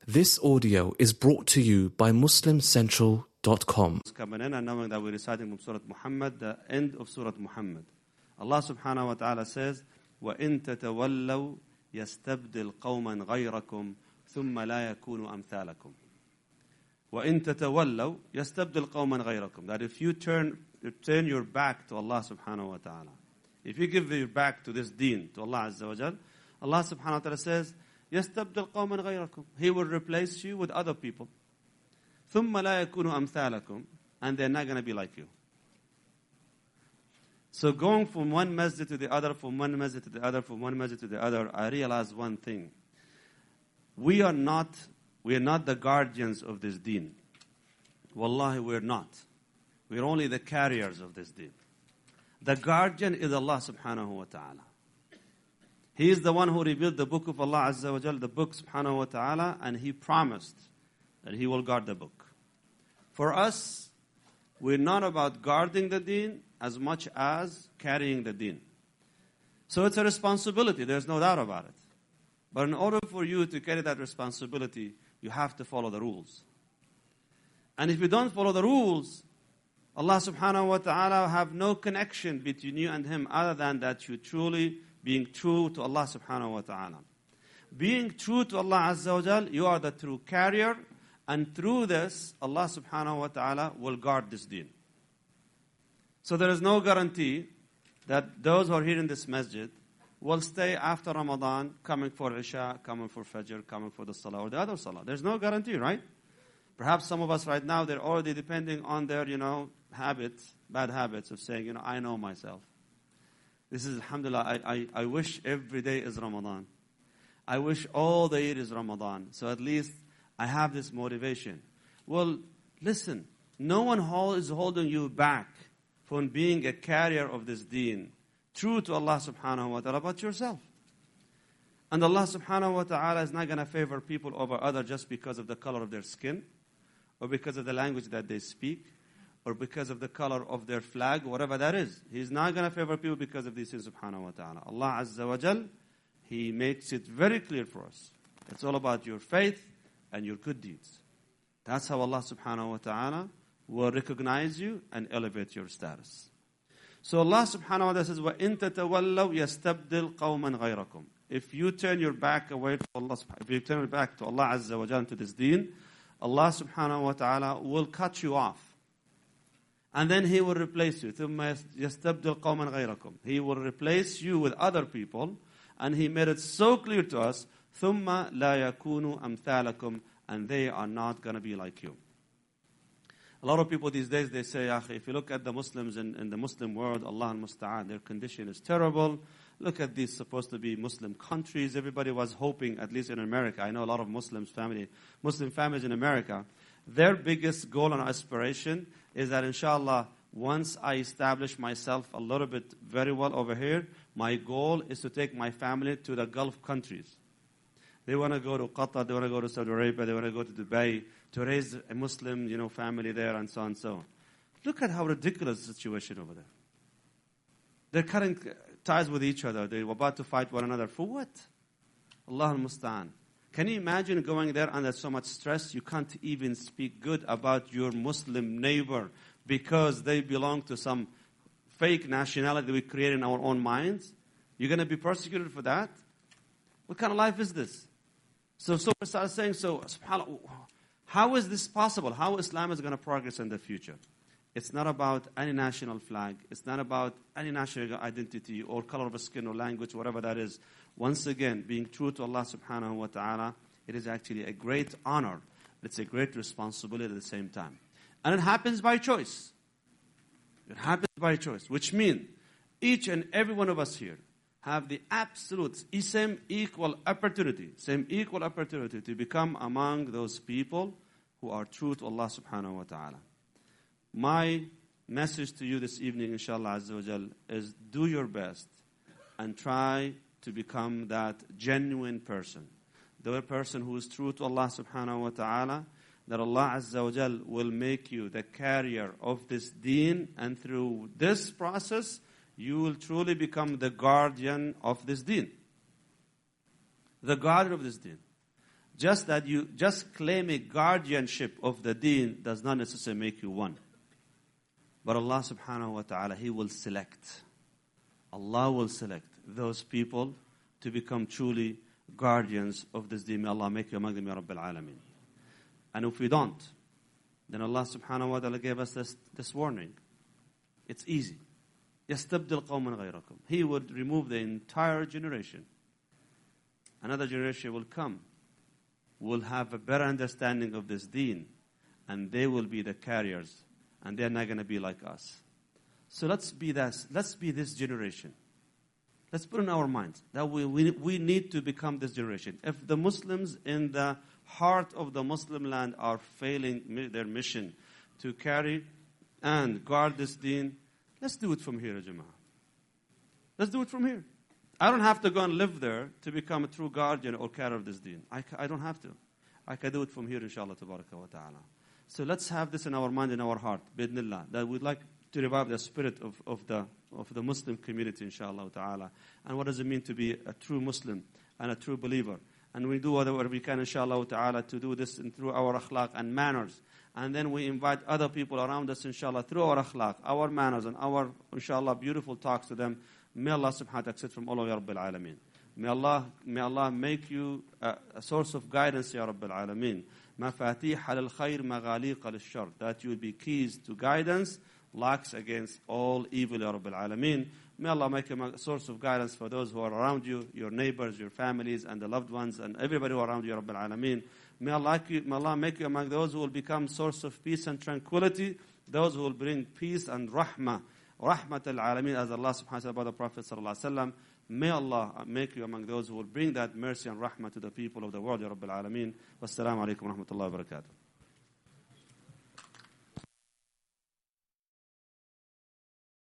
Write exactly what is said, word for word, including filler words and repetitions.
This audio is brought to you by Muslim Central dot com. Coming in and knowing that we're reciting from Surah Muhammad, the end of Surah Muhammad. Allah subhanahu wa ta'ala says, وَإِن تَتَوَلَّوْا يَسْتَبْدِلْ قَوْمًا غَيْرَكُمْ ثُمَّ لَا يَكُونُوا أَمْثَالَكُمْ. وَإِن تَتَوَلَّوْا يَسْتَبْدِلْ قَوْمًا غَيْرَكُمْ. That if you turn, you turn your back to Allah subhanahu wa ta'ala, if you give your back to this deen, to Allah Azza wa Jal, Allah subhanahu wa ta'ala says, يَسْتَبْدِلْ قَوْمًا غَيْرَكُمْ. He will replace you with other people. ثُمَّ لَا يَكُونُوا أَمْثَالَكُمْ. And they're not going to be like you. So going from one masjid to the other, from one masjid to the other, from one masjid to the other, I realized one thing. We are not, we are not the guardians of this deen. Wallahi, we're not. We're only the carriers of this deen. The guardian is Allah subhanahu wa ta'ala. He is the one who revealed the book of Allah Azza wa Jal, the book subhanahu wa ta'ala, and He promised that He will guard the book. For us, we're not about guarding the deen as much as carrying the deen. So it's a responsibility, there's no doubt about it. But in order for you to carry that responsibility, you have to follow the rules. And if you don't follow the rules, Allah subhanahu wa ta'ala have no connection between you and Him other than that you truly being true to Allah subhanahu wa ta'ala. Being true to Allah Azza wa Jal, you are the true carrier, and through this, Allah subhanahu wa ta'ala will guard this deen. So there is no guarantee that those who are here in this masjid will stay after Ramadan, coming for Isha, coming for Fajr, coming for the Salah or the other Salah. There's no guarantee, right? Perhaps some of us right now, they're already depending on their, you know, habits, bad habits of saying, you know, I know myself. This is, alhamdulillah, I, I, I wish every day is Ramadan. I wish all the year is Ramadan. So at least I have this motivation. Well, listen, no one is holding you back from being a carrier of this deen, true to Allah subhanahu wa ta'ala, but yourself. And Allah subhanahu wa ta'ala is not going to favor people over others just because of the color of their skin, or because of the language that they speak, or because of the color of their flag, whatever that is. He's not going to favor people because of these things, subhanahu wa ta'ala. Allah Azza wa Jal, He makes it very clear for us. It's all about your faith and your good deeds. That's how Allah subhanahu wa ta'ala will recognize you and elevate your status. So Allah subhanahu wa ta'ala says, وَإِن تَتَوَلَّوْا يَسْتَبْدِلْ قَوْمًا غَيْرَكُمْ. If you turn your back away from Allah, if you turn your back to Allah Azza wa Jal, to this deen, Allah subhanahu wa ta'ala will cut you off. And then He will replace you. ثُمَّ يَسْتَبْدِلْ قَوْمًا غَيْرَكُمْ. He will replace you with other people. And He made it so clear to us, ثُمَّ لَا يَكُونُوا أَمْثَالَكُمْ. And they are not going to be like you. A lot of people these days, they say, if you look at the Muslims in, in the Muslim world, Allah al-Musta'an, their condition is terrible. Look at these supposed to be Muslim countries. Everybody was hoping, at least in America, I know a lot of Muslims family, Muslim families in America, their biggest goal and aspiration is that inshallah, once I establish myself a little bit very well over here, my goal is to take my family to the Gulf countries. They want to go to Qatar, they want to go to Saudi Arabia, they want to go to Dubai to raise a Muslim, you know, family there and so on and so on. Look at how ridiculous the situation over there. They're cutting ties with each other. They're about to fight one another. For what? Allah al-Musta'an. Can you imagine going there under so much stress you can't even speak good about your Muslim neighbor because they belong to some fake nationality we create in our own minds? You're going to be persecuted for that? What kind of life is this? So, so we start saying, so, subhanAllah, how is this possible? How Islam is going to progress in the future? It's not about any national flag. It's not about any national identity or color of skin or language, whatever that is. Once again, being true to Allah subhanahu wa ta'ala, it is actually a great honor. It's a great responsibility at the same time. And it happens by choice. It happens by choice, which means each and every one of us here have the absolute, same equal opportunity, same equal opportunity to become among those people who are true to Allah subhanahu wa ta'ala. My message to you this evening, inshallah azza wa jal, is do your best and try to become that genuine person. The person who is true to Allah subhanahu wa ta'ala, that Allah azza wa jal will make you the carrier of this deen, and through this process, you will truly become the guardian of this deen. The guardian of this deen. Just that you just claim a guardianship of the deen does not necessarily make you one. But Allah subhanahu wa ta'ala, He will select. Allah will select those people to become truly guardians of this deen. May Allah make you among them, Ya Rabbil Alameen. And if we don't, then Allah subhanahu wa ta'ala gave us this, this warning. It's easy. يَسْتَبْدِلْ قَوْمًا غَيْرَكُمْ. He would remove the entire generation. Another generation will come, will have a better understanding of this deen, and they will be the carriers, and they're not going to be like us. So let's be this, let's be this generation. Let's put in our minds that we, we, we need to become this generation. If the Muslims in the heart of the Muslim land are failing their mission to carry and guard this deen, let's do it from here, Jama'ah. Let's do it from here. I don't have to go and live there to become a true guardian or carrier of this deen. I, I don't have to. I can do it from here, inshallah, tabaraka wa ta'ala. So let's have this in our mind, in our heart, bidnillah, that we'd like to revive the spirit of, of, the, of the Muslim community, inshallah ta'ala. And what does it mean to be a true Muslim and a true believer? And we do whatever we can, inshallah ta'ala, to do this in, through our akhlaq and manners. And then we invite other people around us, inshallah, through our akhlaq, our manners, and our, inshallah, beautiful talks to them. May Allah subhanahu wa ta'ala accept from all of Ya Rabbil Alameen. May Allah, may Allah make you a, a source of guidance, Ya Rabbil Alameen. Mafatih al-khayr maghaliq al-shar. That you will be keys to guidance, locks against all evil, Ya Rabbil Alameen. May Allah make you a source of guidance for those who are around you, your neighbors, your families, and the loved ones, and everybody who are around you, Ya Rabbil Alameen. May Allah, may Allah make you among those who will become source of peace and tranquility, those who will bring peace and rahmah. Rahmat al-alameen, as Allah subhanahu wa ta'ala about the Prophet sallallahu alaihi wasallam. May Allah make you among those who will bring that mercy and rahmah to the people of the world, Ya Rabbil Alameen. Wassalamu alaikum wa rahmatullahi wa barakatuh.